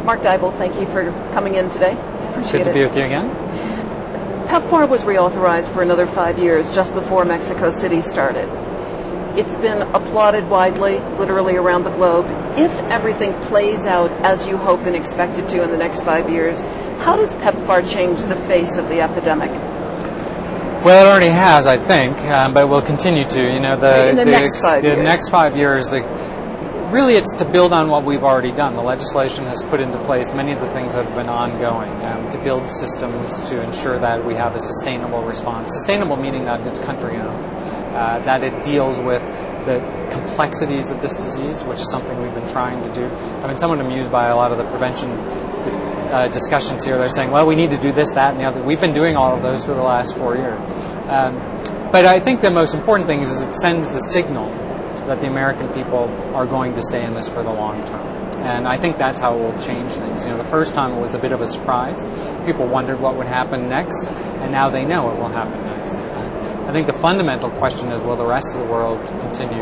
Mark Dybul, thank you for coming in today. Appreciate Good to be with you again. PEPFAR was reauthorized for another 5 years just before Mexico City started. It's been applauded widely, literally around the globe. If everything plays out as you hope and expect it to in the next 5 years, how does PEPFAR change the face of the epidemic? Well, it already has, I think, but will continue to. You know, the next 5 years, really it's to build on what we've already done. The legislation has put into place many of the things that have been ongoing, to build systems to ensure that we have a sustainable response. Sustainable meaning that it's country-owned, that it deals with the complexities of this disease, which is something we've been trying to do. I've been somewhat amused by a lot of the prevention discussions here. They're saying, well, we need to do this, that, and the other. We've been doing all of those for the last 4 years. But I think the most important thing is it sends the signal that the American people are going to stay in this for the long term. And I think that's how it will change things. You know, the first time it was a bit of a surprise. People wondered what would happen next, and now they know what will happen next. I think the fundamental question is, will the rest of the world continue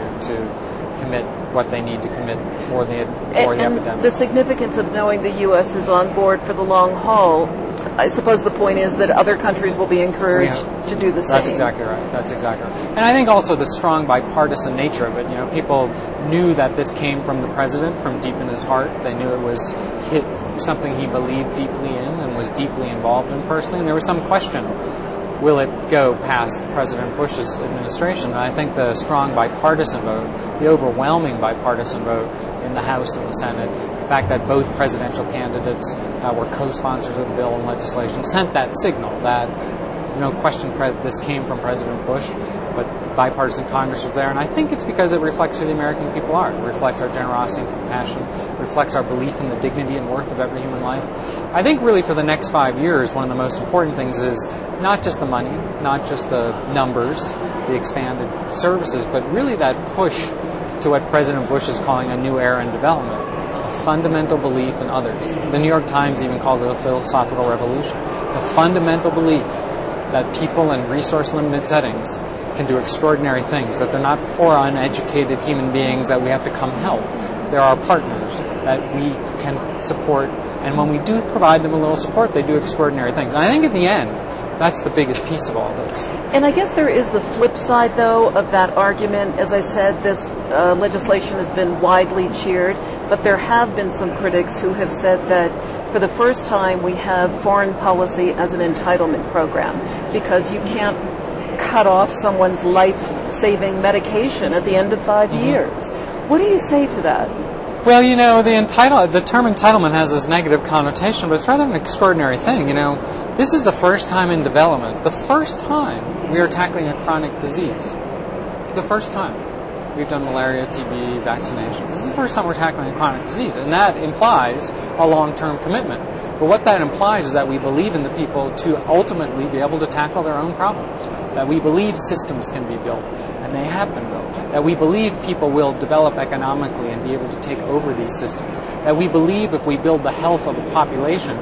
to commit what they need to commit for the epidemic? The significance of knowing the U.S. is on board for the long haul, I suppose the point is that other countries will be encouraged to do the same. That's exactly right. That's exactly right. And I think also the strong bipartisan nature of it. You know, people knew that this came from the president, from deep in his heart. They knew it was something he believed deeply in and was deeply involved in personally. And there was some question, will it go past President Bush's administration? And I think the strong bipartisan vote, the overwhelming bipartisan vote in the House and the Senate, the fact that both presidential candidates were co-sponsors of the bill and legislation, sent that signal that, no question, this came from President Bush, but bipartisan Congress was there. And I think it's because it reflects who the American people are. It reflects our generosity and compassion. It reflects our belief in the dignity and worth of every human life. I think really for the next 5 years, one of the most important things is not just the money, not just the numbers, the expanded services, but really that push to what President Bush is calling a new era in development, a fundamental belief in others. The New York Times even called it a philosophical revolution. The fundamental belief that people in resource-limited settings can do extraordinary things, that they're not poor, uneducated human beings that we have to come help. They're our partners that we can support, and when we do provide them a little support, they do extraordinary things. And I think in the end, that's the biggest piece of all this. And I guess there is the flip side, though, of that argument. As I said, this legislation has been widely cheered, but there have been some critics who have said that for the first time we have foreign policy as an entitlement program, because you can't cut off someone's life-saving medication at the end of 5 years. What do you say to that? Well, you know, the term entitlement has this negative connotation, but it's rather an extraordinary thing. You know, this is the first time in development, the first time we are tackling a chronic disease. The first time. We've done malaria, TB, vaccinations. This is the first time we're tackling a chronic disease, and that implies a long-term commitment. But what that implies is that we believe in the people to ultimately be able to tackle their own problems, that we believe systems can be built, and they have been built, that we believe people will develop economically and be able to take over these systems, that we believe if we build the health of the population,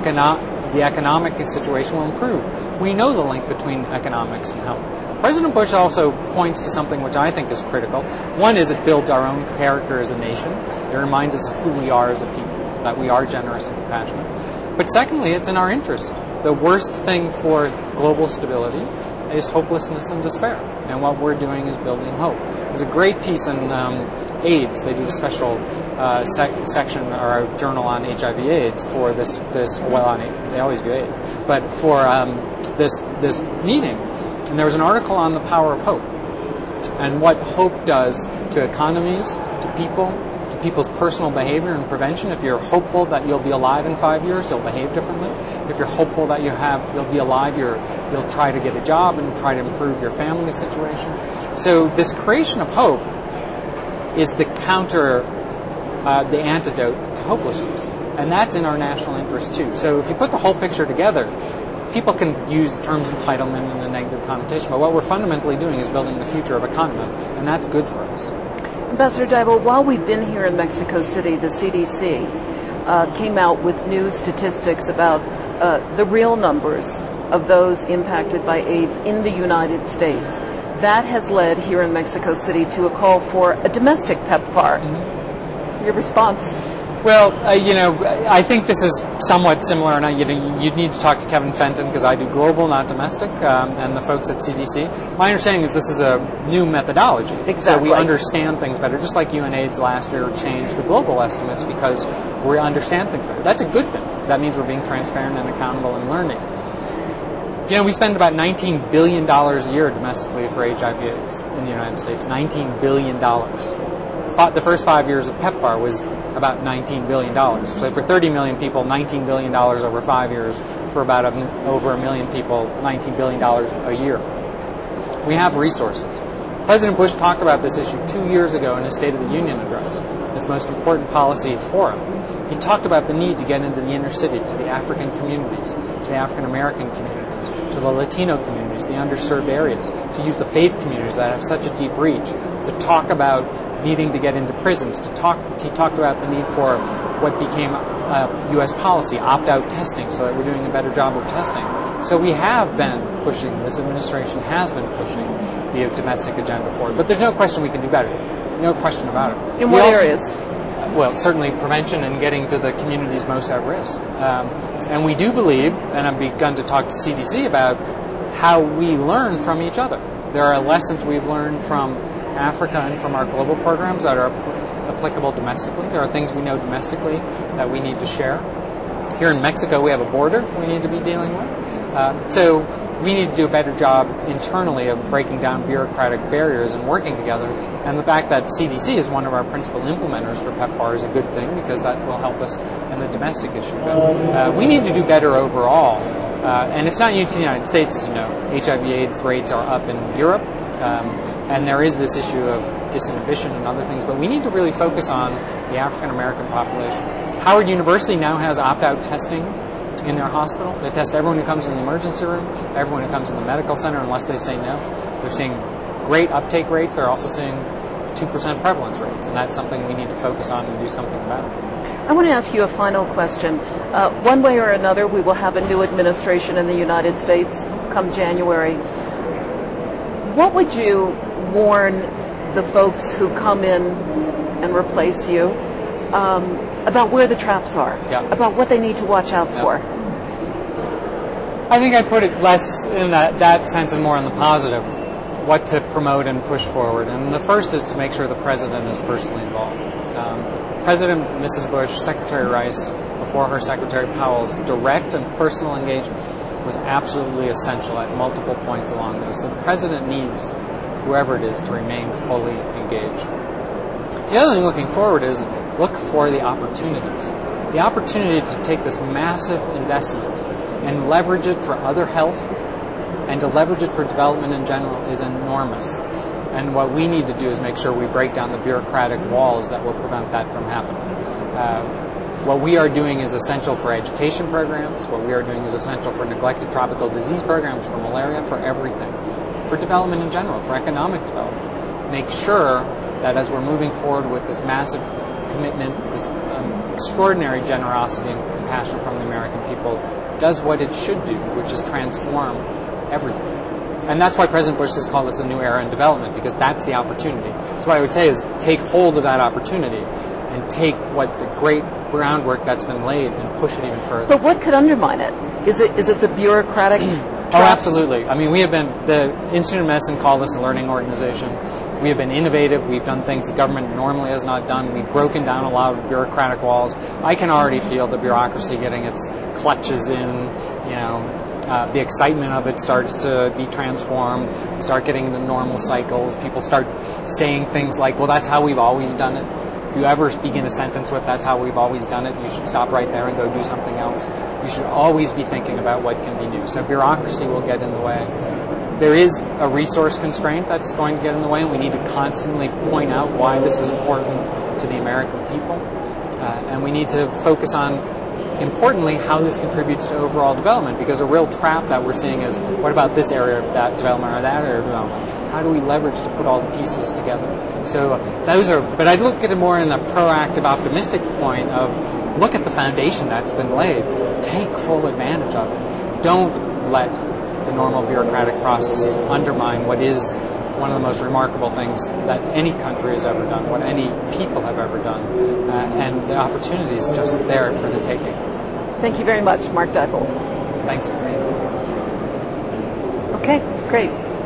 the economic situation will improve. We know the link between economics and health. President Bush also points to something which I think is critical. One is it builds our own character as a nation. It reminds us of who we are as a people, that we are generous and compassionate. But secondly, it's in our interest. The worst thing for global stability is hopelessness and despair. And what we're doing is building hope. There's a great piece in AIDS. They do a special section or a journal on HIV/AIDS for this. They always do AIDS, but for this meeting. And there was an article on the power of hope and what hope does to economies, to people, to people's personal behavior and prevention. If you're hopeful that you'll be alive in 5 years, you'll behave differently. If you're hopeful that you'll be alive, you'll try to get a job and try to improve your family situation. So this creation of hope is the antidote to hopelessness. And that's in our national interest too. So if you put the whole picture together, people can use the terms entitlement and a negative connotation, but what we're fundamentally doing is building the future of a continent, and that's good for us. Ambassador Dybul, while we've been here in Mexico City, the CDC came out with new statistics about the real numbers of those impacted by AIDS in the United States. That has led here in Mexico City to a call for a domestic PEPFAR. Your response? Well, I think this is somewhat similar, and you'd need to talk to Kevin Fenton because I do global, not domestic, and the folks at CDC. My understanding is this is a new methodology, Exactly. So we understand things better. Just like UNAIDS last year changed the global estimates because we understand things better. That's a good thing. That means we're being transparent and accountable and learning. We spend about $19 billion a year domestically for HIV/AIDS in the United States. $19 billion. The first 5 years of PEPFAR was about $19 billion. So for 30 million people, $19 billion over 5 years. For about over a million people, $19 billion a year. We have resources. President Bush talked about this issue 2 years ago in his State of the Union address, his most important policy forum. He talked about the need to get into the inner city, to the African communities, to the African American communities, to the Latino communities, the underserved areas, to use the faith communities that have such a deep reach, to talk about needing to get into prisons. He talked about the need for what became U.S. policy, opt-out testing, so that we're doing a better job of testing. So we have been pushing, this administration has been pushing the domestic agenda forward. But there's no question we can do better. No question about it. In what areas? Well, certainly prevention and getting to the communities most at risk. And we do believe, and I've begun to talk to CDC about how we learn from each other. There are lessons we've learned from Africa and from our global programs that are applicable domestically. There are things we know domestically that we need to share. Here in Mexico, we have a border we need to be dealing with. So we need to do a better job internally of breaking down bureaucratic barriers and working together. And the fact that CDC is one of our principal implementers for PEPFAR is a good thing because that will help us in the domestic issue. But we need to do better overall. And it's not unique to the United States, as you know. HIV/AIDS rates are up in Europe. And there is this issue of disinhibition and other things, but we need to really focus on the African American population. Howard University now has opt-out testing in their hospital. They test everyone who comes in the emergency room, everyone who comes in the medical center, unless they say no. They're seeing great uptake rates. They're also seeing 2% prevalence rates, and that's something we need to focus on and do something about. I want to ask you a final question. One way or another, we will have a new administration in the United States come January. What would you warn the folks who come in and replace you about where the traps are, about what they need to watch out for? I think I'd put it less in that sense and more in the positive, what to promote and push forward. And the first is to make sure the president is personally involved. President Mrs. Bush, Secretary Rice, before her Secretary Powell's direct and personal engagement was absolutely essential at multiple points along this. So the president needs whoever it is to remain fully engaged. The other thing looking forward is look for the opportunities. The opportunity to take this massive investment and leverage it for other health and to leverage it for development in general is enormous. And what we need to do is make sure we break down the bureaucratic walls that will prevent that from happening. What we are doing is essential for education programs. What we are doing is essential for neglected tropical disease programs, for malaria, for everything. For development in general, for economic development. Make sure that as we're moving forward with this massive commitment, this extraordinary generosity and compassion from the American people, does what it should do, which is transform everything. And that's why President Bush has called this a new era in development, because that's the opportunity. So what I would say is take hold of that opportunity and take what the great groundwork that's been laid and push it even further. But what could undermine it? Is it the bureaucratic Oh, absolutely. I mean, the Institute of Medicine called us a learning organization. We have been innovative. We've done things the government normally has not done. We've broken down a lot of bureaucratic walls. I can already feel the bureaucracy getting its clutches in, the excitement of it starts to be transformed. We start getting into normal cycles. People start saying things like, well, that's how we've always done it. If you ever begin a sentence with, that's how we've always done it, you should stop right there and go do something else. You should always be thinking about what can be new. So bureaucracy will get in the way. There is a resource constraint that's going to get in the way, and we need to constantly point out why this is important to the American people. And we need to focus on, importantly, how this contributes to overall development, because a real trap that we're seeing is, what about this area of that development or that area of development? How do we leverage to put all the pieces together? So but I look at it more in a proactive, optimistic point of, look at the foundation that's been laid. Take full advantage of it. Don't let the normal bureaucratic processes undermine what is one of the most remarkable things that any country has ever done, what any people have ever done, and the opportunity is just there for the taking. Thank you very much, Mark Dippold. Thanks for being here. Okay, great.